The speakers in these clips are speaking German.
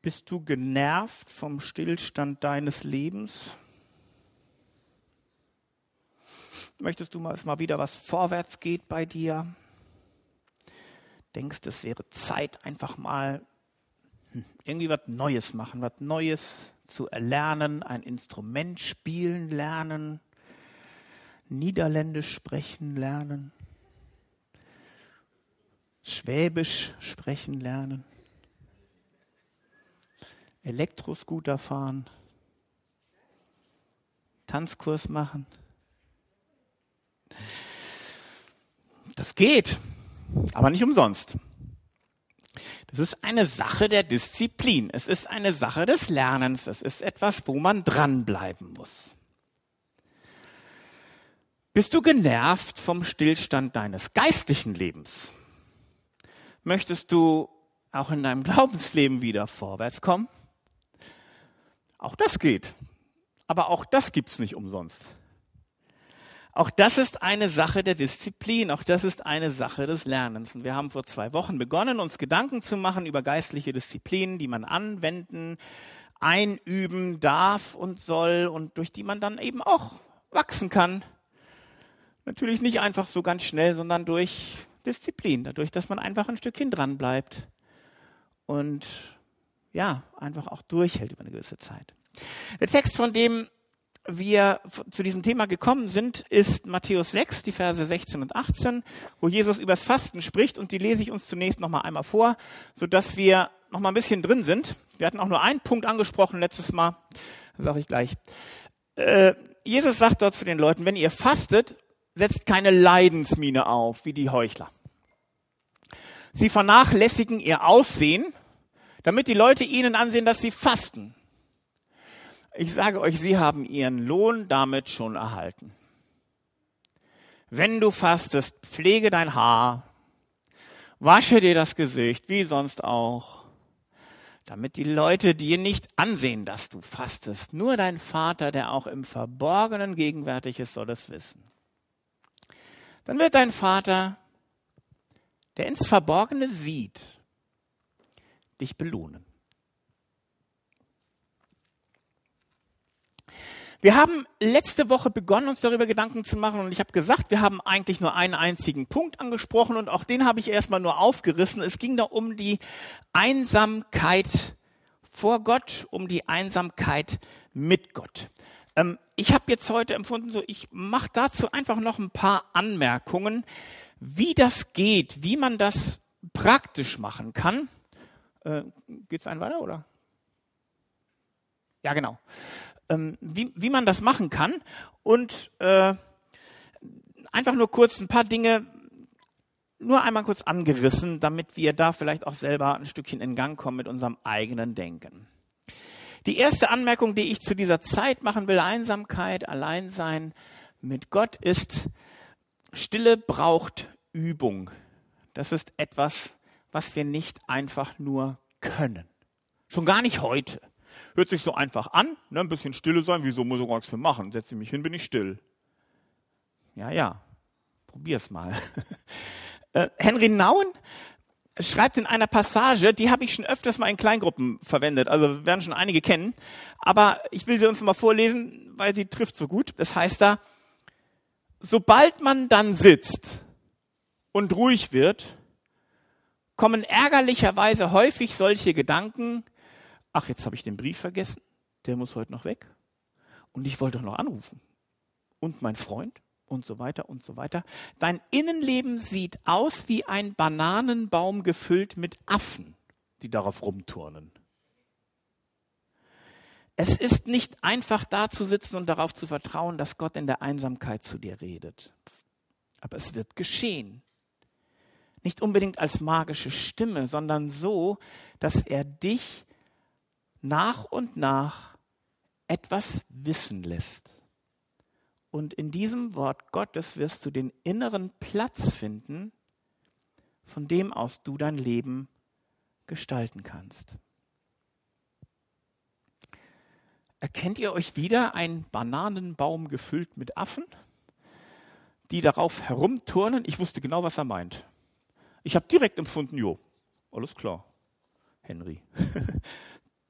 Bist du genervt vom Stillstand deines Lebens? Möchtest du mal wieder was vorwärts geht bei dir? Denkst, es wäre Zeit, einfach mal irgendwie was Neues machen, was Neues zu erlernen, ein Instrument spielen lernen, Niederländisch sprechen lernen, Schwäbisch sprechen lernen, Elektroscooter fahren, Tanzkurs machen. Das geht, aber nicht umsonst. Das ist eine Sache der Disziplin. Es ist eine Sache des Lernens. Es ist etwas, wo man dranbleiben muss. Bist du genervt vom Stillstand deines geistlichen Lebens? Möchtest du auch in deinem Glaubensleben wieder vorwärts kommen? Auch das geht. Aber auch das gibt's nicht umsonst. Auch das ist eine Sache der Disziplin, auch das ist eine Sache des Lernens. Und wir haben vor 2 Wochen begonnen, uns Gedanken zu machen über geistliche Disziplinen, die man anwenden, einüben darf und soll und durch die man dann eben auch wachsen kann. Natürlich nicht einfach so ganz schnell, sondern durch Disziplin, dadurch, dass man einfach ein Stückchen dran bleibt und ja, einfach auch durchhält über eine gewisse Zeit. Der Text, von dem wir zu diesem Thema gekommen sind, ist Matthäus 6, die Verse 16 und 18, wo Jesus übers Fasten spricht und die lese ich uns zunächst noch mal einmal vor, sodass wir noch mal ein bisschen drin sind. Wir hatten auch nur einen Punkt angesprochen letztes Mal, das sage ich gleich. Jesus sagt dort zu den Leuten, wenn ihr fastet, setzt keine Leidensmiene auf, wie die Heuchler. Sie vernachlässigen ihr Aussehen, damit die Leute ihnen ansehen, dass sie fasten. Ich sage euch, sie haben ihren Lohn damit schon erhalten. Wenn du fastest, pflege dein Haar, wasche dir das Gesicht, wie sonst auch, damit die Leute dir nicht ansehen, dass du fastest. Nur dein Vater, der auch im Verborgenen gegenwärtig ist, soll es wissen. Dann wird dein Vater, der ins Verborgene sieht, dich belohnen. Wir haben letzte Woche begonnen, uns darüber Gedanken zu machen und ich habe gesagt, wir haben eigentlich nur einen einzigen Punkt angesprochen und auch den habe ich erstmal nur aufgerissen. Es ging da um die Einsamkeit vor Gott, um die Einsamkeit mit Gott. Ich habe jetzt heute empfunden, ich mache dazu einfach noch ein paar Anmerkungen, wie das geht, wie man das praktisch machen kann. Geht's einen weiter, oder? Ja, genau. Wie man das machen kann und einfach nur kurz ein paar Dinge nur einmal kurz angerissen, damit wir da vielleicht auch selber ein Stückchen in Gang kommen mit unserem eigenen Denken. Die erste Anmerkung, die ich zu dieser Zeit machen will, Einsamkeit, Alleinsein mit Gott, ist, Stille braucht Übung. Das ist etwas, was wir nicht einfach nur können. Schon gar nicht heute. Hört sich so einfach an, ne, ein bisschen Stille sein, wieso muss ich gar nichts für machen? Setze mich hin, bin ich still. Ja, probier's mal. Henry Nouwen schreibt in einer Passage, die habe ich schon öfters mal in Kleingruppen verwendet, also werden schon einige kennen, aber ich will sie uns mal vorlesen, weil sie trifft so gut. Das heißt da, sobald man dann sitzt und ruhig wird, kommen ärgerlicherweise häufig solche Gedanken, ach, jetzt habe ich den Brief vergessen, der muss heute noch weg. Und ich wollte doch noch anrufen. Und mein Freund und so weiter und so weiter. Dein Innenleben sieht aus wie ein Bananenbaum gefüllt mit Affen, die darauf rumturnen. Es ist nicht einfach da zu sitzen und darauf zu vertrauen, dass Gott in der Einsamkeit zu dir redet. Aber es wird geschehen. Nicht unbedingt als magische Stimme, sondern so, dass er dich nach und nach etwas wissen lässt. Und in diesem Wort Gottes wirst du den inneren Platz finden, von dem aus du dein Leben gestalten kannst. Erkennt ihr euch wieder, ein Bananenbaum gefüllt mit Affen, die darauf herumturnen? Ich wusste genau, was er meint. Ich habe direkt empfunden, jo, alles klar, Henry.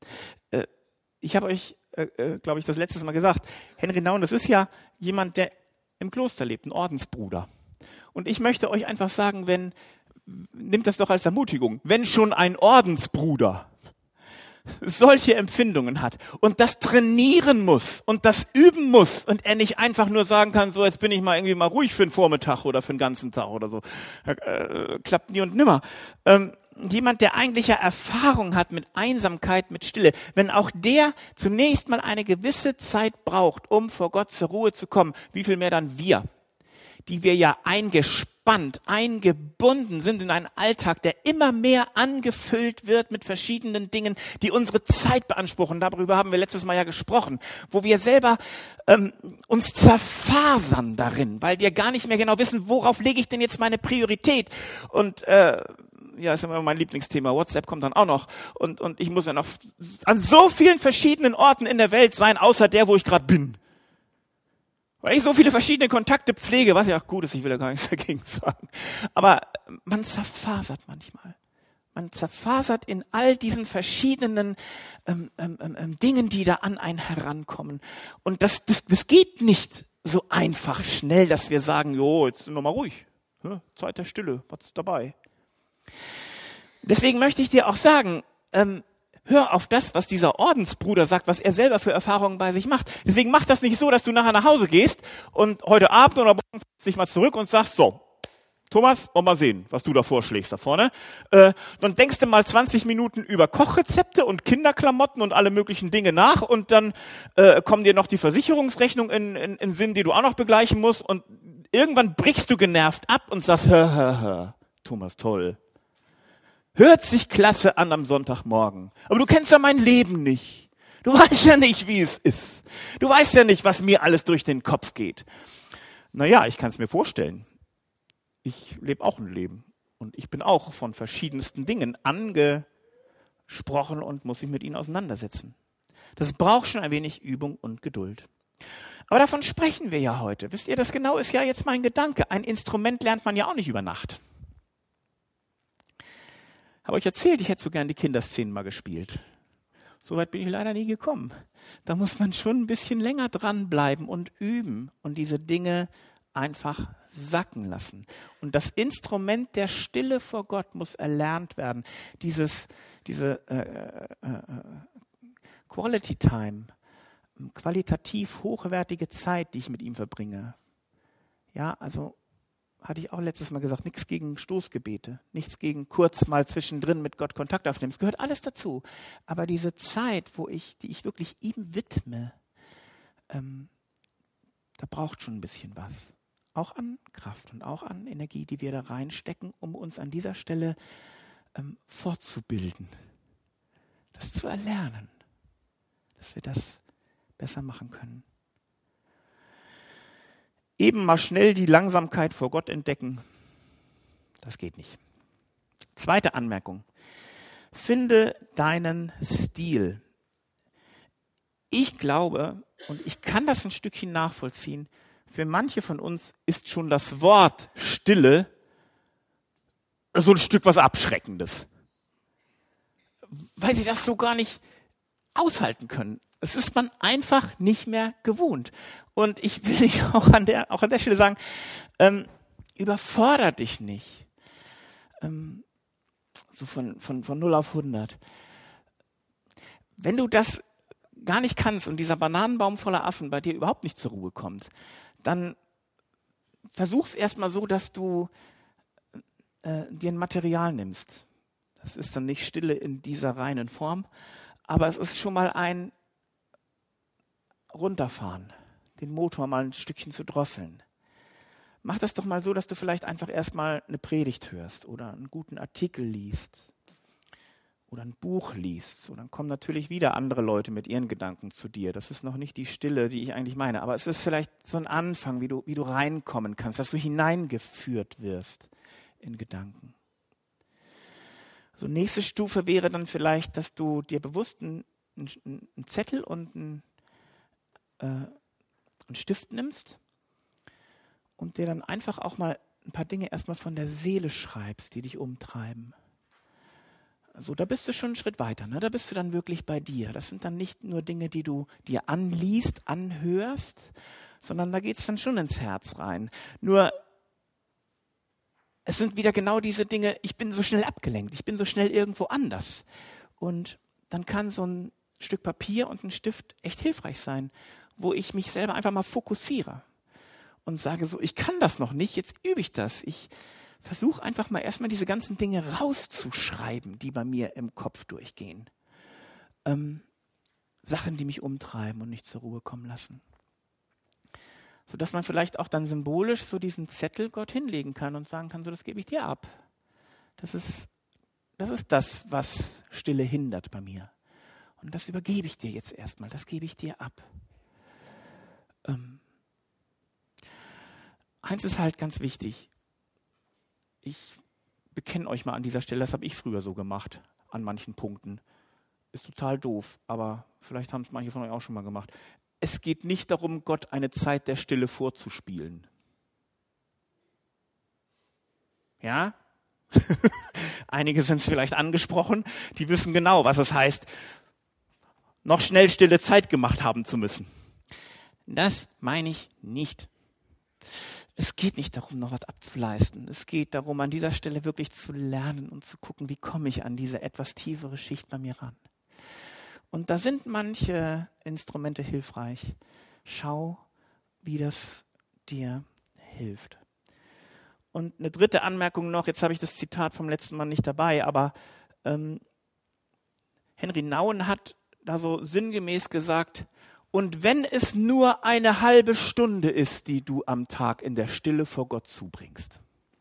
Ich habe euch, glaube ich, das letztes Mal gesagt, Henry Nouwen, das ist ja jemand, der im Kloster lebt, ein Ordensbruder. Und ich möchte euch einfach sagen, nimmt das doch als Ermutigung, wenn schon ein Ordensbruder solche Empfindungen hat und das trainieren muss und das üben muss und er nicht einfach nur sagen kann, so jetzt bin ich mal irgendwie mal ruhig für einen Vormittag oder für einen ganzen Tag oder so, klappt nie und nimmer. Jemand, der eigentlich ja Erfahrung hat mit Einsamkeit, mit Stille, wenn auch der zunächst mal eine gewisse Zeit braucht, um vor Gott zur Ruhe zu kommen, wie viel mehr dann wir, die wir ja eingebunden sind in einen Alltag, der immer mehr angefüllt wird mit verschiedenen Dingen, die unsere Zeit beanspruchen. Darüber haben wir letztes Mal ja gesprochen, wo wir selber uns zerfasern darin, weil wir gar nicht mehr genau wissen, worauf lege ich denn jetzt meine Priorität. Und ja, ist immer mein Lieblingsthema. WhatsApp kommt dann auch noch. Und ich muss ja noch an so vielen verschiedenen Orten in der Welt sein, außer der, wo ich gerade bin. Weil ich so viele verschiedene Kontakte pflege, was ja auch gut ist, ich will ja gar nichts dagegen sagen. Aber man zerfasert manchmal. Man zerfasert in all diesen verschiedenen Dingen, die da an einen herankommen. Und das geht nicht so einfach schnell, dass wir sagen, jo, jetzt sind wir mal ruhig. Ja, Zeit der Stille, was ist dabei? Deswegen möchte ich dir auch sagen, hör auf das, was dieser Ordensbruder sagt, was er selber für Erfahrungen bei sich macht. Deswegen mach das nicht so, dass du nachher nach Hause gehst und heute Abend oder morgens dich mal zurück und sagst, so, Thomas, wollen wir mal sehen, was du da vorschlägst da vorne. Dann denkst du mal 20 Minuten über Kochrezepte und Kinderklamotten und alle möglichen Dinge nach und dann kommen dir noch die Versicherungsrechnung in Sinn, die du auch noch begleichen musst und irgendwann brichst du genervt ab und sagst, Thomas, toll. Hört sich klasse an am Sonntagmorgen. Aber du kennst ja mein Leben nicht. Du weißt ja nicht, wie es ist. Du weißt ja nicht, was mir alles durch den Kopf geht. Naja, ich kann es mir vorstellen. Ich lebe auch ein Leben. Und ich bin auch von verschiedensten Dingen angesprochen und muss mich mit ihnen auseinandersetzen. Das braucht schon ein wenig Übung und Geduld. Aber davon sprechen wir ja heute. Wisst ihr, das genau ist ja jetzt mein Gedanke. Ein Instrument lernt man ja auch nicht über Nacht. Habe euch erzählt, ich hätte so gern die Kinderszenen mal gespielt. Soweit bin ich leider nie gekommen. Da muss man schon ein bisschen länger dranbleiben und üben und diese Dinge einfach sacken lassen. Und das Instrument der Stille vor Gott muss erlernt werden. Diese Quality Time, qualitativ hochwertige Zeit, die ich mit ihm verbringe. Ja, also hatte ich auch letztes Mal gesagt, nichts gegen Stoßgebete, nichts gegen kurz mal zwischendrin mit Gott Kontakt aufnehmen. Es gehört alles dazu. Aber diese Zeit, die ich wirklich ihm widme, da braucht schon ein bisschen was. Auch an Kraft und auch an Energie, die wir da reinstecken, um uns an dieser Stelle fortzubilden. Das zu erlernen, dass wir das besser machen können. Eben mal schnell die Langsamkeit vor Gott entdecken, das geht nicht. Zweite Anmerkung. Finde deinen Stil. Ich glaube, und ich kann das ein Stückchen nachvollziehen, für manche von uns ist schon das Wort Stille so ein Stück was Abschreckendes. Weil sie das so gar nicht aushalten können. Es ist man einfach nicht mehr gewohnt. Und ich will dich auch an der Stelle sagen, überfordere dich nicht. So von 0 auf 100. Wenn du das gar nicht kannst und dieser Bananenbaum voller Affen bei dir überhaupt nicht zur Ruhe kommt, dann versuch's erstmal so, dass du dir ein Material nimmst. Das ist dann nicht Stille in dieser reinen Form, aber es ist schon mal ein Runterfahren, den Motor mal ein Stückchen zu drosseln. Mach das doch mal so, dass du vielleicht einfach erstmal eine Predigt hörst oder einen guten Artikel liest oder ein Buch liest. So, dann kommen natürlich wieder andere Leute mit ihren Gedanken zu dir. Das ist noch nicht die Stille, die ich eigentlich meine, aber es ist vielleicht so ein Anfang, wie du reinkommen kannst, dass du hineingeführt wirst in Gedanken. So, nächste Stufe wäre dann vielleicht, dass du dir bewusst einen Zettel und einen Stift nimmst und dir dann einfach auch mal ein paar Dinge erstmal von der Seele schreibst, die dich umtreiben. So, da bist du schon einen Schritt weiter, ne? Da bist du dann wirklich bei dir. Das sind dann nicht nur Dinge, die du dir anliest, anhörst, sondern da geht's dann schon ins Herz rein. Nur, es sind wieder genau diese Dinge, ich bin so schnell abgelenkt, ich bin so schnell irgendwo anders. Und dann kann so ein Stück Papier und ein Stift echt hilfreich sein, wo ich mich selber einfach mal fokussiere und sage so, ich kann das noch nicht, jetzt übe ich das. Ich versuche einfach mal erstmal diese ganzen Dinge rauszuschreiben, die bei mir im Kopf durchgehen. Sachen, die mich umtreiben und nicht zur Ruhe kommen lassen. Sodass man vielleicht auch dann symbolisch so diesen Zettel Gott hinlegen kann und sagen kann, so, das gebe ich dir ab. Das ist das, was Stille hindert bei mir. Und das übergebe ich dir jetzt erstmal, das gebe ich dir ab. Eins ist halt ganz wichtig. Ich bekenne euch mal an dieser Stelle, das habe ich früher so gemacht, an manchen Punkten. Ist total doof, aber vielleicht haben es manche von euch auch schon mal gemacht. Es geht nicht darum, Gott eine Zeit der Stille vorzuspielen. Ja? Einige sind es vielleicht angesprochen, die wissen genau, was es heißt, noch schnell stille Zeit gemacht haben zu müssen. Das meine ich nicht. Es geht nicht darum, noch was abzuleisten. Es geht darum, an dieser Stelle wirklich zu lernen und zu gucken, wie komme ich an diese etwas tiefere Schicht bei mir ran. Und da sind manche Instrumente hilfreich. Schau, wie das dir hilft. Und eine dritte Anmerkung noch, jetzt habe ich das Zitat vom letzten Mal nicht dabei, aber Henry Nouwen hat da so sinngemäß gesagt, und wenn es nur eine halbe Stunde ist, die du am Tag in der Stille vor Gott zubringst.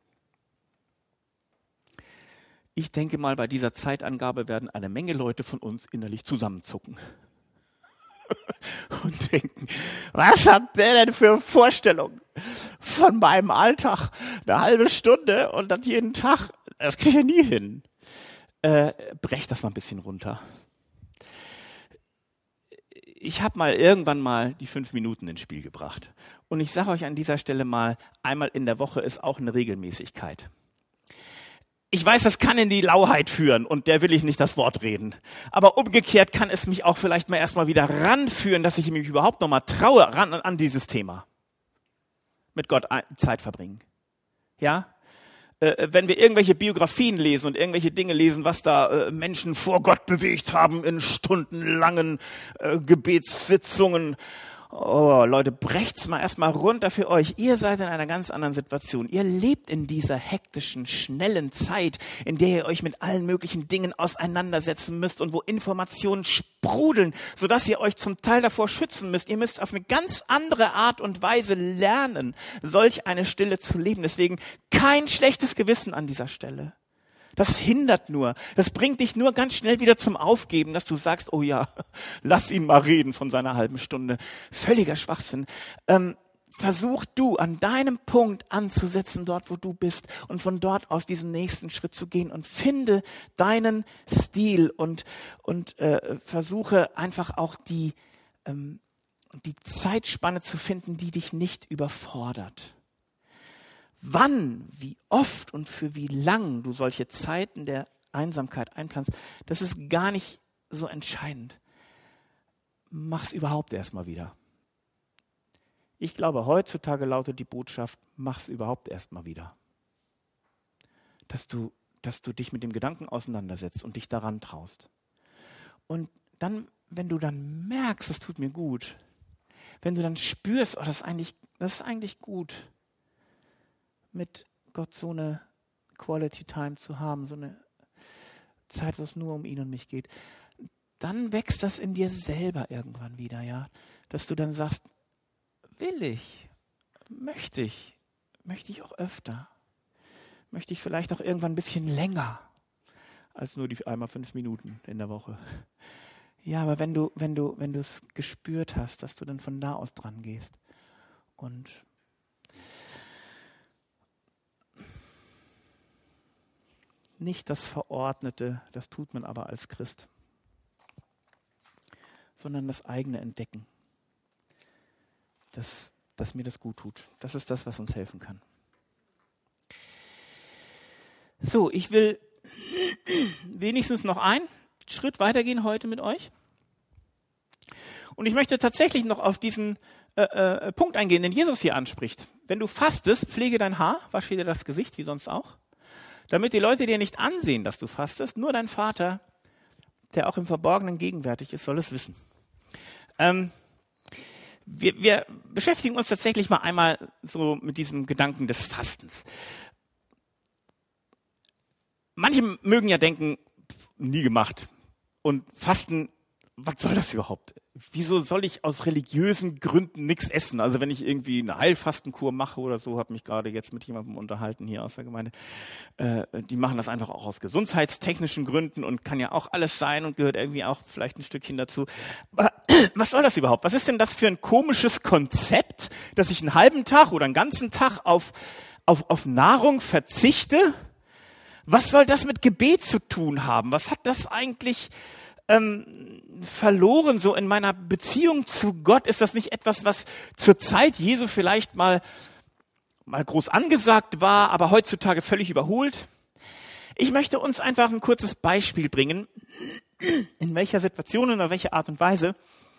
Ich denke mal, bei dieser Zeitangabe werden eine Menge Leute von uns innerlich zusammenzucken. Und denken, was hat der denn für Vorstellungen von meinem Alltag? Eine halbe Stunde und dann jeden Tag, das kriege ich nie hin. Brech das mal ein bisschen runter. Ich habe irgendwann mal die 5 Minuten ins Spiel gebracht. Und ich sage euch an dieser Stelle mal, einmal in der Woche ist auch eine Regelmäßigkeit. Ich weiß, das kann in die Lauheit führen und der will ich nicht das Wort reden. Aber umgekehrt kann es mich auch vielleicht mal erstmal wieder ranführen, dass ich mich überhaupt noch mal traue ran an dieses Thema. Mit Gott Zeit verbringen. Ja? Wenn wir irgendwelche Biografien lesen und irgendwelche Dinge lesen, was da Menschen vor Gott bewegt haben in stundenlangen Gebetssitzungen. Oh, Leute, brecht's mal erstmal runter für euch. Ihr seid in einer ganz anderen Situation. Ihr lebt in dieser hektischen, schnellen Zeit, in der ihr euch mit allen möglichen Dingen auseinandersetzen müsst und wo Informationen sprudeln, sodass ihr euch zum Teil davor schützen müsst. Ihr müsst auf eine ganz andere Art und Weise lernen, solch eine Stille zu leben. Deswegen kein schlechtes Gewissen an dieser Stelle. Das hindert nur. Das bringt dich nur ganz schnell wieder zum Aufgeben, dass du sagst, oh ja, lass ihn mal reden von seiner halben Stunde. Völliger Schwachsinn. Versuch du an deinem Punkt anzusetzen, dort wo du bist und von dort aus diesen nächsten Schritt zu gehen und finde deinen Stil und versuche einfach auch die Zeitspanne zu finden, die dich nicht überfordert. Wann, wie oft und für wie lang du solche Zeiten der Einsamkeit einplanst, das ist gar nicht so entscheidend. Mach's überhaupt erstmal wieder. Ich glaube, heutzutage lautet die Botschaft, mach's überhaupt erstmal wieder. Dass du dich mit dem Gedanken auseinandersetzt und dich daran traust. Und dann, wenn du dann merkst, es tut mir gut, wenn du dann spürst, oh, das ist eigentlich gut, mit Gott so eine Quality Time zu haben, so eine Zeit, wo es nur um ihn und mich geht, dann wächst das in dir selber irgendwann wieder, ja, dass du dann sagst, möchte ich auch öfter, möchte ich vielleicht auch irgendwann ein bisschen länger als nur die einmal 5 Minuten in der Woche. Ja, aber wenn du es gespürt hast, dass du dann von da aus dran gehst und nicht das Verordnete, das tut man aber als Christ, sondern das eigene Entdecken, dass mir das gut tut. Das ist das, was uns helfen kann. So, ich will wenigstens noch einen Schritt weitergehen heute mit euch. Und ich möchte tatsächlich noch auf diesen Punkt eingehen, den Jesus hier anspricht. Wenn du fastest, pflege dein Haar, wasche dir das Gesicht, wie sonst auch, damit die Leute dir nicht ansehen, dass du fastest. Nur dein Vater, der auch im Verborgenen gegenwärtig ist, soll es wissen. Wir beschäftigen uns tatsächlich mal einmal so mit diesem Gedanken des Fastens. Manche mögen ja denken, nie gemacht. Und Fasten, was soll das überhaupt? Wieso soll ich aus religiösen Gründen nichts essen? Also wenn ich irgendwie eine Heilfastenkur mache oder so, habe mich gerade jetzt mit jemandem unterhalten hier aus der Gemeinde. Die machen das einfach auch aus gesundheitstechnischen Gründen und kann ja auch alles sein und gehört irgendwie auch vielleicht ein Stückchen dazu. Aber was soll das überhaupt? Was ist denn das für ein komisches Konzept, dass ich einen halben Tag oder einen ganzen Tag auf Nahrung verzichte? Was soll das mit Gebet zu tun haben? Was hat das eigentlich verloren so in meiner Beziehung zu Gott? Ist das nicht etwas, was zur Zeit Jesu vielleicht mal groß angesagt war, aber heutzutage völlig überholt? Ich möchte uns einfach ein kurzes Beispiel bringen, in welcher Situation und auf welche Art und Weise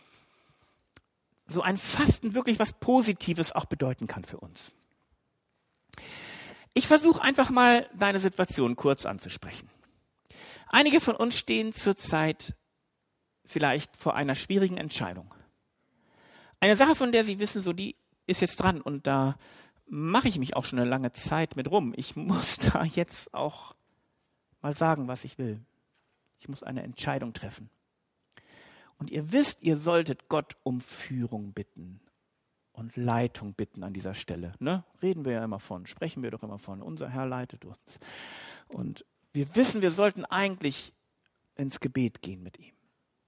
so ein Fasten wirklich was Positives auch bedeuten kann für uns. Ich versuche einfach mal deine Situation kurz anzusprechen. Einige von uns stehen zurzeit vielleicht vor einer schwierigen Entscheidung. Eine Sache, von der sie wissen, so die ist jetzt dran und da mache ich mich auch schon eine lange Zeit mit rum. Ich muss da jetzt auch mal sagen, was ich will. Ich muss eine Entscheidung treffen. Und ihr wisst, ihr solltet Gott um Führung bitten und Leitung bitten an dieser Stelle. Ne? Reden wir ja immer von, sprechen wir doch immer von. Unser Herr leitet uns. Und wir wissen, wir sollten eigentlich ins Gebet gehen mit ihm.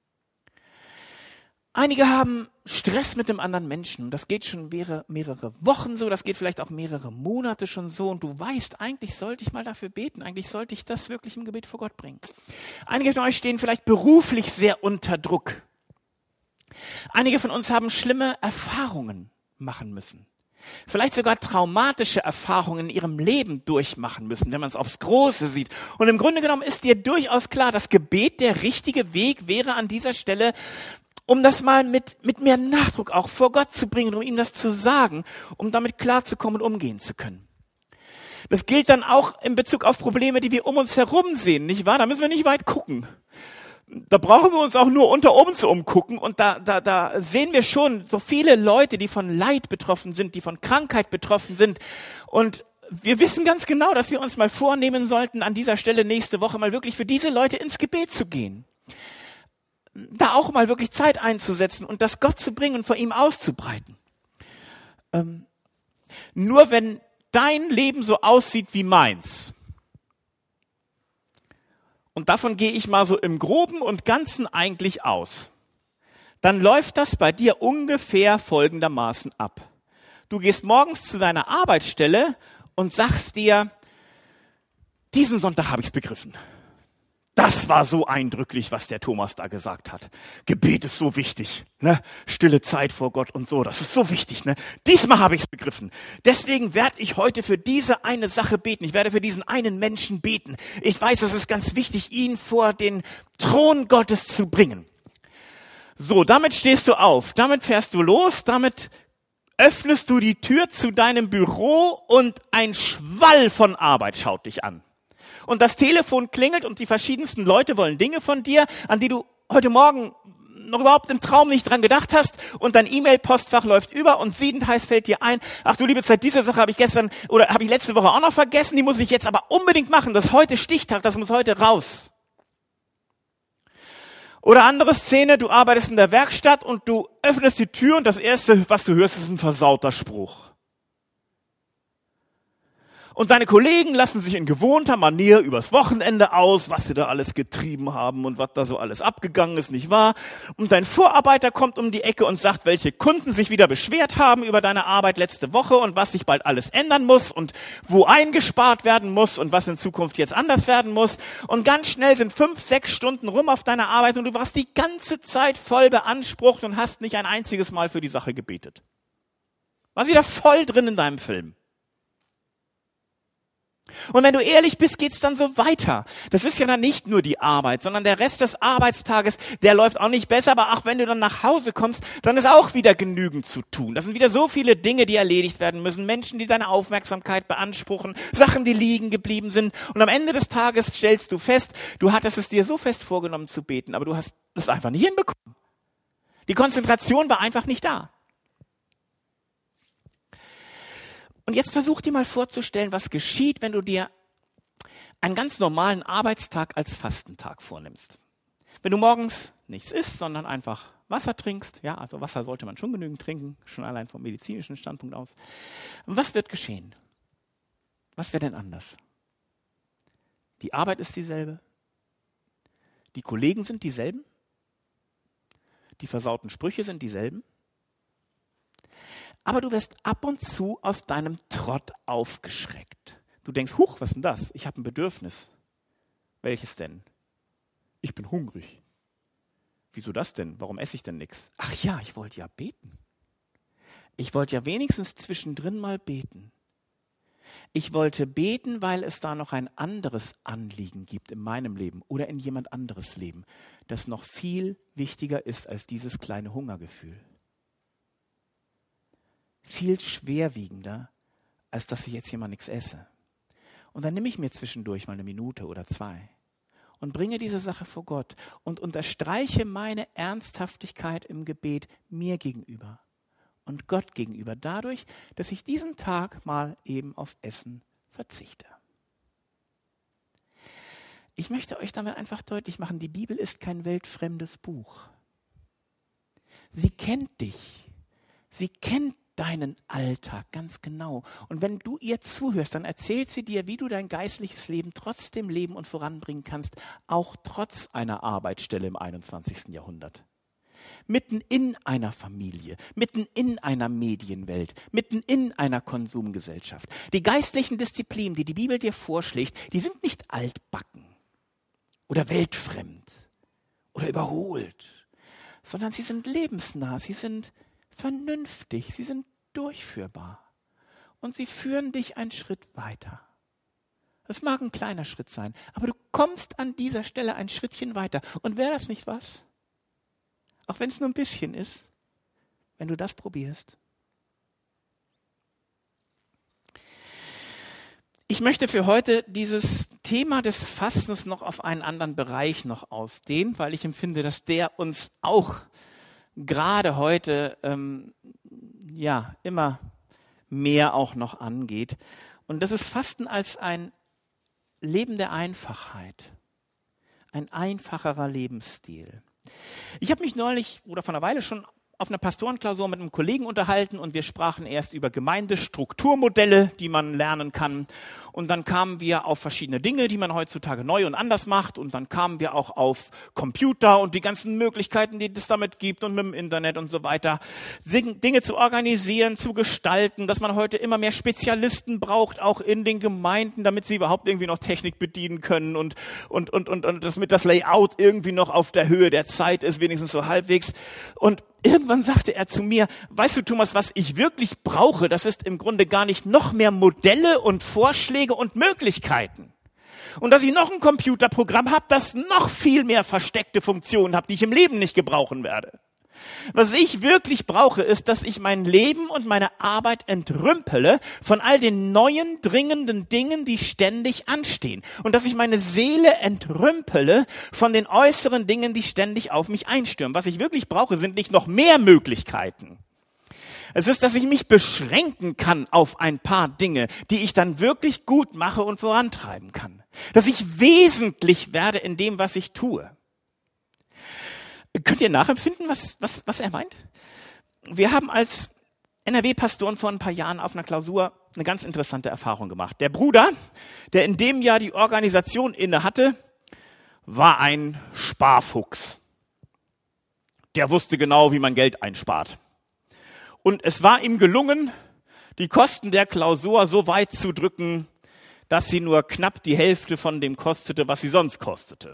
Einige haben Stress mit dem anderen Menschen. Das geht schon mehrere Wochen so, das geht vielleicht auch mehrere Monate schon so. Und du weißt, eigentlich sollte ich mal dafür beten. Eigentlich sollte ich das wirklich im Gebet vor Gott bringen. Einige von euch stehen vielleicht beruflich sehr unter Druck. Einige von uns haben schlimme Erfahrungen machen müssen. Vielleicht sogar traumatische Erfahrungen in ihrem Leben durchmachen müssen, wenn man es aufs Große sieht. Und im Grunde genommen ist dir durchaus klar, dass Gebet der richtige Weg wäre an dieser Stelle, um das mal mit mehr Nachdruck auch vor Gott zu bringen, um ihm das zu sagen, um damit klarzukommen und umgehen zu können. Das gilt dann auch in Bezug auf Probleme, die wir um uns herum sehen, nicht wahr? Da müssen wir nicht weit gucken. Da brauchen wir uns auch nur unter uns umgucken und da sehen wir schon so viele Leute, die von Leid betroffen sind, die von Krankheit betroffen sind. Und wir wissen ganz genau, dass wir uns mal vornehmen sollten, an dieser Stelle nächste Woche mal wirklich für diese Leute ins Gebet zu gehen. Da auch mal wirklich Zeit einzusetzen und das Gott zu bringen und vor ihm auszubreiten. Nur wenn dein Leben so aussieht wie meins, und davon gehe ich mal so im Groben und Ganzen eigentlich aus, dann läuft das bei dir ungefähr folgendermaßen ab. Du gehst morgens zu deiner Arbeitsstelle und sagst dir, diesen Sonntag habe ich es begriffen. Das war so eindrücklich, was der Thomas da gesagt hat. Gebet ist so wichtig, ne? Stille Zeit vor Gott und so, das ist so wichtig, ne? Diesmal habe ich es begriffen. Deswegen werde ich heute für diese eine Sache beten. Ich werde für diesen einen Menschen beten. Ich weiß, es ist ganz wichtig, ihn vor den Thron Gottes zu bringen. So, damit stehst du auf, damit fährst du los, damit öffnest du die Tür zu deinem Büro und ein Schwall von Arbeit schaut dich an. Und das Telefon klingelt und die verschiedensten Leute wollen Dinge von dir, an die du heute Morgen noch überhaupt im Traum nicht dran gedacht hast. Und dein E-Mail-Postfach läuft über und siedend heiß fällt dir ein, ach du liebe Zeit, diese Sache habe ich letzte Woche auch noch vergessen, die muss ich jetzt aber unbedingt machen. Das ist heute Stichtag, das muss heute raus. Oder andere Szene, du arbeitest in der Werkstatt und du öffnest die Tür und das Erste, was du hörst, ist ein versauter Spruch. Und deine Kollegen lassen sich in gewohnter Manier übers Wochenende aus, was sie da alles getrieben haben und was da so alles abgegangen ist, nicht wahr? Und dein Vorarbeiter kommt um die Ecke und sagt, welche Kunden sich wieder beschwert haben über deine Arbeit letzte Woche und was sich bald alles ändern muss und wo eingespart werden muss und was in Zukunft jetzt anders werden muss. Und ganz schnell sind 5-6 Stunden rum auf deiner Arbeit und du warst die ganze Zeit voll beansprucht und hast nicht ein einziges Mal für die Sache gebetet. Warst wieder voll drin in deinem Film. Und wenn du ehrlich bist, geht's dann so weiter. Das ist ja dann nicht nur die Arbeit, sondern der Rest des Arbeitstages, der läuft auch nicht besser. Aber auch wenn du dann nach Hause kommst, dann ist auch wieder genügend zu tun. Das sind wieder so viele Dinge, die erledigt werden müssen. Menschen, die deine Aufmerksamkeit beanspruchen. Sachen, die liegen geblieben sind. Und am Ende des Tages stellst du fest, du hattest es dir so fest vorgenommen zu beten, aber du hast es einfach nicht hinbekommen. Die Konzentration war einfach nicht da. Und jetzt versuch dir mal vorzustellen, was geschieht, wenn du dir einen ganz normalen Arbeitstag als Fastentag vornimmst. Wenn du morgens nichts isst, sondern einfach Wasser trinkst, ja, also Wasser sollte man schon genügend trinken, schon allein vom medizinischen Standpunkt aus. Was wird geschehen? Was wäre denn anders? Die Arbeit ist dieselbe. Die Kollegen sind dieselben. Die versauten Sprüche sind dieselben. Aber du wirst ab und zu aus deinem Trott aufgeschreckt. Du denkst, huch, was ist denn das? Ich habe ein Bedürfnis. Welches denn? Ich bin hungrig. Wieso das denn? Warum esse ich denn nichts? Ach ja, ich wollte ja beten. Ich wollte ja wenigstens zwischendrin mal beten. Ich wollte beten, weil es da noch ein anderes Anliegen gibt in meinem Leben oder in jemand anderes Leben, das noch viel wichtiger ist als dieses kleine Hungergefühl. Viel schwerwiegender, als dass ich jetzt hier mal nichts esse. Und dann nehme ich mir zwischendurch mal 1 Minute oder 2 und bringe diese Sache vor Gott und unterstreiche meine Ernsthaftigkeit im Gebet mir gegenüber und Gott gegenüber dadurch, dass ich diesen Tag mal eben auf Essen verzichte. Ich möchte euch damit einfach deutlich machen, die Bibel ist kein weltfremdes Buch. Sie kennt dich. Sie kennt deinen Alltag ganz genau. Und wenn du ihr zuhörst, dann erzählt sie dir, wie du dein geistliches Leben trotzdem leben und voranbringen kannst, auch trotz einer Arbeitsstelle im 21. Jahrhundert. Mitten in einer Familie, mitten in einer Medienwelt, mitten in einer Konsumgesellschaft. Die geistlichen Disziplinen, die die Bibel dir vorschlägt, die sind nicht altbacken oder weltfremd oder überholt, sondern sie sind lebensnah, sie sind vernünftig, sie sind durchführbar und sie führen dich einen Schritt weiter. Das mag ein kleiner Schritt sein, aber du kommst an dieser Stelle ein Schrittchen weiter. Und wäre das nicht was? Auch wenn es nur ein bisschen ist, wenn du das probierst. Ich möchte für heute dieses Thema des Fastens noch auf einen anderen Bereich noch ausdehnen, weil ich empfinde, dass der uns auch gerade heute immer mehr auch noch angeht. Und das ist Fasten als ein Leben der Einfachheit, ein einfacherer Lebensstil. Ich habe mich neulich oder vor einer Weile schon auf einer Pastorenklausur mit einem Kollegen unterhalten und wir sprachen erst über Gemeindestrukturmodelle, die man lernen kann. Und dann kamen wir auf verschiedene Dinge, die man heutzutage neu und anders macht. Und dann kamen wir auch auf Computer und die ganzen Möglichkeiten, die es damit gibt und mit dem Internet und so weiter. Dinge zu organisieren, zu gestalten, dass man heute immer mehr Spezialisten braucht, auch in den Gemeinden, damit sie überhaupt irgendwie noch Technik bedienen können und damit das Layout irgendwie noch auf der Höhe der Zeit ist, wenigstens so halbwegs. Und irgendwann sagte er zu mir, weißt du, Thomas, was ich wirklich brauche, das ist im Grunde gar nicht noch mehr Modelle und Vorschläge und Möglichkeiten. Und dass ich noch ein Computerprogramm habe, das noch viel mehr versteckte Funktionen hat, die ich im Leben nicht gebrauchen werde. Was ich wirklich brauche, ist, dass ich mein Leben und meine Arbeit entrümpele von all den neuen, dringenden Dingen, die ständig anstehen. Und dass ich meine Seele entrümpele von den äußeren Dingen, die ständig auf mich einstürmen. Was ich wirklich brauche, sind nicht noch mehr Möglichkeiten. Es ist, dass ich mich beschränken kann auf ein paar Dinge, die ich dann wirklich gut mache und vorantreiben kann. Dass ich wesentlich werde in dem, was ich tue. Könnt ihr nachempfinden, was er meint? Wir haben als NRW-Pastoren vor ein paar Jahren auf einer Klausur eine ganz interessante Erfahrung gemacht. Der Bruder, der in dem Jahr die Organisation inne hatte, war ein Sparfuchs. Der wusste genau, wie man Geld einspart. Und es war ihm gelungen, die Kosten der Klausur so weit zu drücken, dass sie nur knapp die Hälfte von dem kostete, was sie sonst kostete.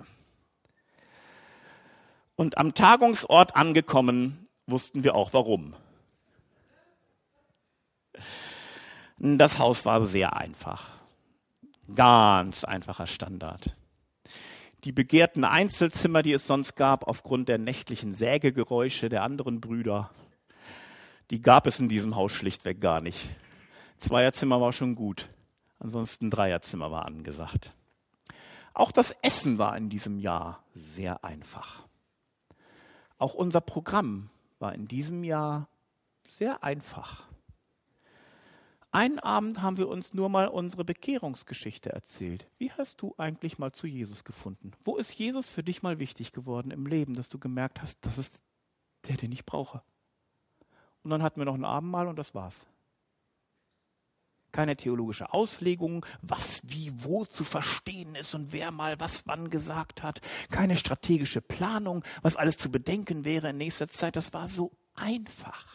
Und am Tagungsort angekommen, wussten wir auch warum. Das Haus war sehr einfach. Ganz einfacher Standard. Die begehrten Einzelzimmer, die es sonst gab, aufgrund der nächtlichen Sägegeräusche der anderen Brüder, die gab es in diesem Haus schlichtweg gar nicht. Zweierzimmer war schon gut, ansonsten Dreierzimmer war angesagt. Auch das Essen war in diesem Jahr sehr einfach. Auch unser Programm war in diesem Jahr sehr einfach. Einen Abend haben wir uns nur mal unsere Bekehrungsgeschichte erzählt. Wie hast du eigentlich mal zu Jesus gefunden? Wo ist Jesus für dich mal wichtig geworden im Leben, dass du gemerkt hast, das ist der, den ich brauche? Und dann hatten wir noch ein Abendmahl und das war's. Keine theologische Auslegung, was, wie, wo zu verstehen ist und wer mal was wann gesagt hat. Keine strategische Planung, was alles zu bedenken wäre in nächster Zeit. Das war so einfach.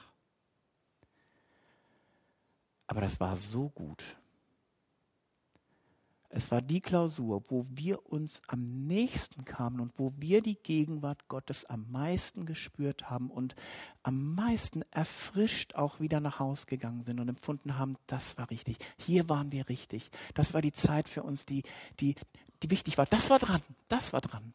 Aber das war so gut. Es war die Klausur, wo wir uns am nächsten kamen und wo wir die Gegenwart Gottes am meisten gespürt haben und am meisten erfrischt auch wieder nach Hause gegangen sind und empfunden haben, das war richtig. Hier waren wir richtig. Das war die Zeit für uns, die wichtig war. Das war dran. Das war dran.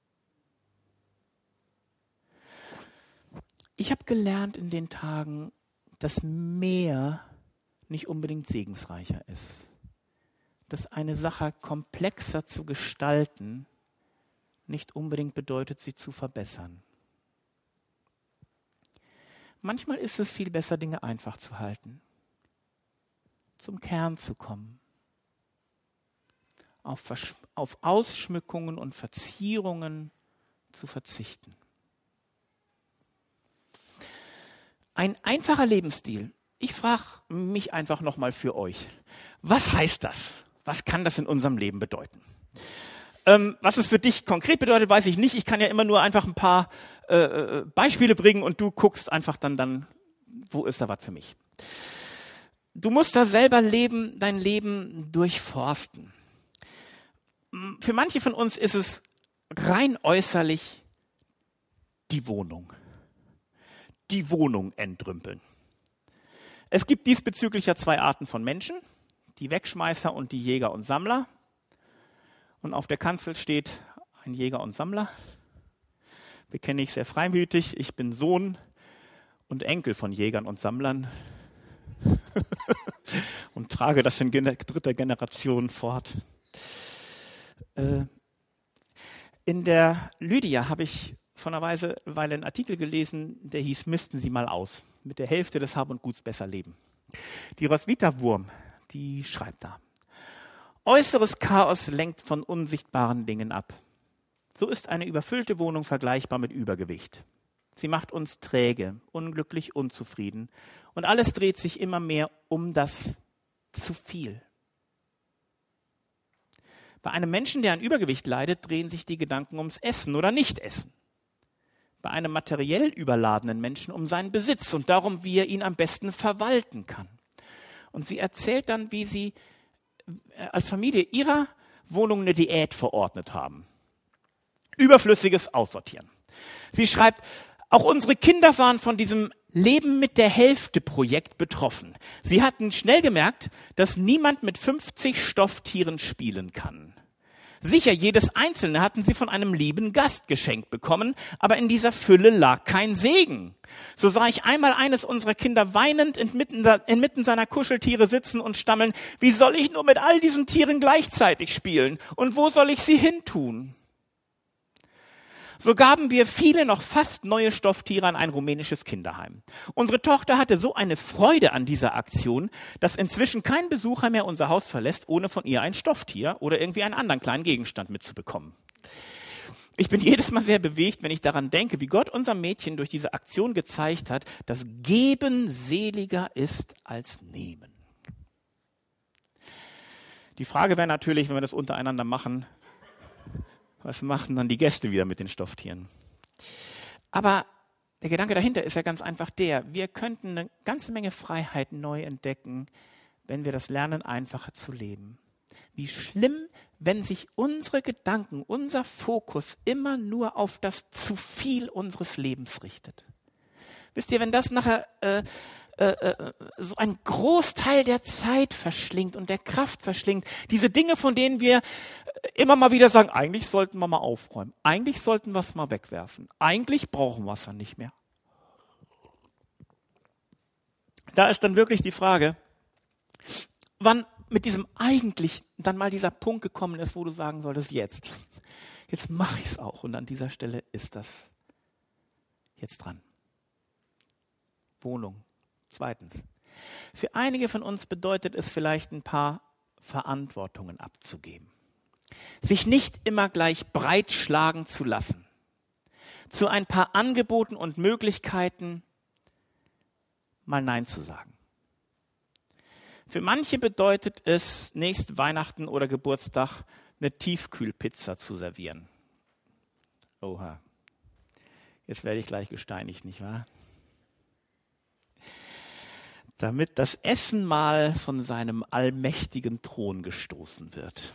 Ich habe gelernt in den Tagen, dass mehr nicht unbedingt segensreicher ist. Dass eine Sache komplexer zu gestalten nicht unbedingt bedeutet, sie zu verbessern. Manchmal ist es viel besser, Dinge einfach zu halten, zum Kern zu kommen, auf Ausschmückungen und Verzierungen zu verzichten. Ein einfacher Lebensstil. Ich frage mich einfach nochmal für euch. Was heißt das? Was kann das in unserem Leben bedeuten? Was es für dich konkret bedeutet, weiß ich nicht. Ich kann ja immer nur einfach ein paar Beispiele bringen und du guckst einfach dann, wo ist da was für mich? Du musst da selber dein Leben durchforsten. Für manche von uns ist es rein äußerlich die Wohnung. Die Wohnung entrümpeln. Es gibt diesbezüglich ja zwei Arten von Menschen, die Wegschmeißer und die Jäger und Sammler. Und auf der Kanzel steht ein Jäger und Sammler. Bekenne ich sehr freimütig, ich bin Sohn und Enkel von Jägern und Sammlern und trage das in dritter Generation fort. In der Lydia habe ich vor einer Weile einen Artikel gelesen, der hieß, misten Sie mal aus. Mit der Hälfte des Hab und Guts besser leben. Die Roswitha Wurm, die schreibt da. Äußeres Chaos lenkt von unsichtbaren Dingen ab. So ist eine überfüllte Wohnung vergleichbar mit Übergewicht. Sie macht uns träge, unglücklich, unzufrieden. Und alles dreht sich immer mehr um das zu viel. Bei einem Menschen, der an Übergewicht leidet, drehen sich die Gedanken ums Essen oder Nicht-Essen. Bei einem materiell überladenen Menschen um seinen Besitz und darum, wie er ihn am besten verwalten kann. Und sie erzählt dann, wie sie als Familie ihrer Wohnung eine Diät verordnet haben. Überflüssiges aussortieren. Sie schreibt, auch unsere Kinder waren von diesem Leben mit der Hälfte-Projekt betroffen. Sie hatten schnell gemerkt, dass niemand mit 50 Stofftieren spielen kann. Sicher, jedes einzelne hatten sie von einem lieben Gast geschenkt bekommen, aber in dieser Fülle lag kein Segen. So sah ich einmal eines unserer Kinder weinend inmitten seiner Kuscheltiere sitzen und stammeln, wie soll ich nur mit all diesen Tieren gleichzeitig spielen und wo soll ich sie hintun? So gaben wir viele noch fast neue Stofftiere an ein rumänisches Kinderheim. Unsere Tochter hatte so eine Freude an dieser Aktion, dass inzwischen kein Besucher mehr unser Haus verlässt, ohne von ihr ein Stofftier oder irgendwie einen anderen kleinen Gegenstand mitzubekommen. Ich bin jedes Mal sehr bewegt, wenn ich daran denke, wie Gott unserem Mädchen durch diese Aktion gezeigt hat, dass Geben seliger ist als Nehmen. Die Frage wäre natürlich, wenn wir das untereinander machen, was machen dann die Gäste wieder mit den Stofftieren? Aber der Gedanke dahinter ist ja ganz einfach wir könnten eine ganze Menge Freiheit neu entdecken, wenn wir das lernen, einfacher zu leben. Wie schlimm, wenn sich unsere Gedanken, unser Fokus immer nur auf das zu viel unseres Lebens richtet. Wisst ihr, wenn das nachher so einen Großteil der Zeit verschlingt und der Kraft verschlingt. Diese Dinge, von denen wir immer mal wieder sagen, eigentlich sollten wir mal aufräumen. Eigentlich sollten wir es mal wegwerfen. Eigentlich brauchen wir es dann nicht mehr. Da ist dann wirklich die Frage, wann mit diesem eigentlich dann mal dieser Punkt gekommen ist, wo du sagen solltest, jetzt mache ich es auch. Und an dieser Stelle ist das jetzt dran. Wohnung. Zweitens. Für einige von uns bedeutet es vielleicht ein paar Verantwortungen abzugeben. Sich nicht immer gleich breitschlagen zu lassen. Zu ein paar Angeboten und Möglichkeiten mal Nein zu sagen. Für manche bedeutet es, nächst Weihnachten oder Geburtstag eine Tiefkühlpizza zu servieren. Oha, jetzt werde ich gleich gesteinigt, nicht wahr? Damit das Essen mal von seinem allmächtigen Thron gestoßen wird.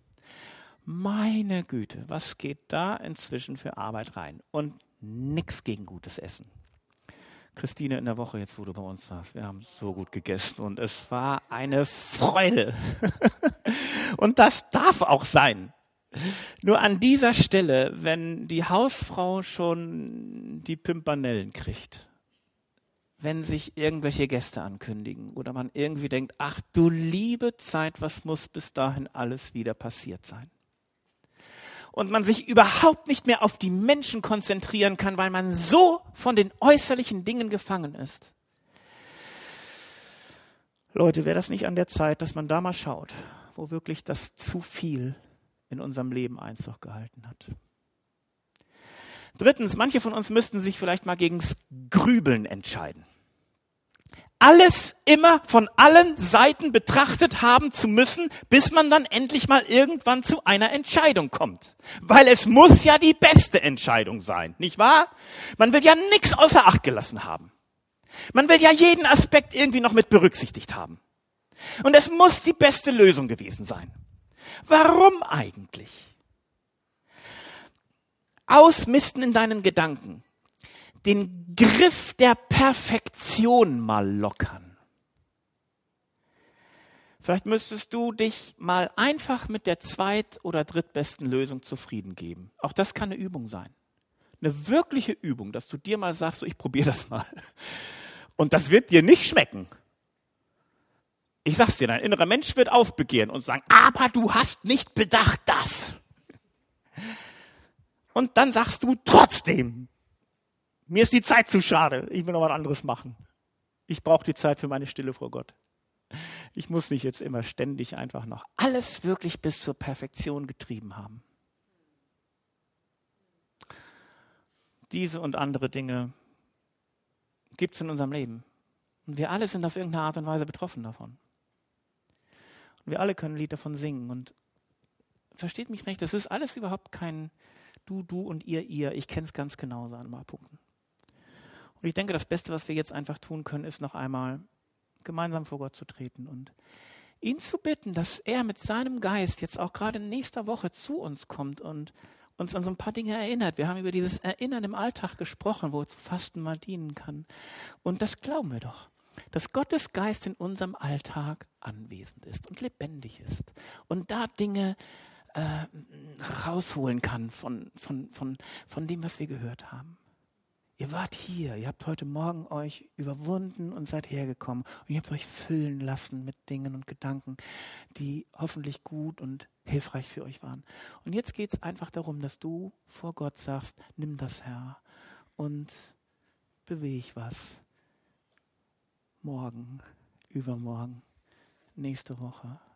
Meine Güte, was geht da inzwischen für Arbeit rein? Und nix gegen gutes Essen. Christine, in der Woche jetzt, wo du bei uns warst, wir haben so gut gegessen und es war eine Freude. Und das darf auch sein. Nur an dieser Stelle, wenn die Hausfrau schon die Pimpernellen kriegt, wenn sich irgendwelche Gäste ankündigen oder man irgendwie denkt, ach du liebe Zeit, was muss bis dahin alles wieder passiert sein? Und man sich überhaupt nicht mehr auf die Menschen konzentrieren kann, weil man so von den äußerlichen Dingen gefangen ist. Leute, wäre das nicht an der Zeit, dass man da mal schaut, wo wirklich das zu viel in unserem Leben Einzug gehalten hat? Drittens, manche von uns müssten sich vielleicht mal gegens Grübeln entscheiden. Alles immer von allen Seiten betrachtet haben zu müssen, bis man dann endlich mal irgendwann zu einer Entscheidung kommt. Weil es muss ja die beste Entscheidung sein, nicht wahr? Man will ja nichts außer Acht gelassen haben. Man will ja jeden Aspekt irgendwie noch mit berücksichtigt haben. Und es muss die beste Lösung gewesen sein. Warum eigentlich? Ausmisten in deinen Gedanken. Den Griff der Perfektion mal lockern. Vielleicht müsstest du dich mal einfach mit der zweit- oder drittbesten Lösung zufrieden geben. Auch das kann eine Übung sein. Eine wirkliche Übung, dass du dir mal sagst, so, ich probiere das mal. Und das wird dir nicht schmecken. Ich sag's dir, dein innerer Mensch wird aufbegehren und sagen, aber du hast nicht bedacht das. Und dann sagst du trotzdem, mir ist die Zeit zu schade, ich will noch was anderes machen. Ich brauche die Zeit für meine Stille vor Gott. Ich muss nicht jetzt immer ständig einfach noch alles wirklich bis zur Perfektion getrieben haben. Diese und andere Dinge gibt es in unserem Leben. Und wir alle sind auf irgendeine Art und Weise betroffen davon. Und wir alle können ein Lied davon singen. Und versteht mich recht, das ist alles überhaupt kein du und ihr. Ich kenne es ganz genauso an ein paar Punkten. Und ich denke, das Beste, was wir jetzt einfach tun können, ist noch einmal gemeinsam vor Gott zu treten und ihn zu bitten, dass er mit seinem Geist jetzt auch gerade in nächster Woche zu uns kommt und uns an so ein paar Dinge erinnert. Wir haben über dieses Erinnern im Alltag gesprochen, wo Fasten mal dienen kann. Und das glauben wir doch, dass Gottes Geist in unserem Alltag anwesend ist und lebendig ist und da Dinge rausholen kann von dem, was wir gehört haben. Ihr wart hier, ihr habt heute Morgen euch überwunden und seid hergekommen und ihr habt euch füllen lassen mit Dingen und Gedanken, die hoffentlich gut und hilfreich für euch waren. Und jetzt geht es einfach darum, dass du vor Gott sagst, nimm das, Herr, und beweg was. Morgen, übermorgen, nächste Woche.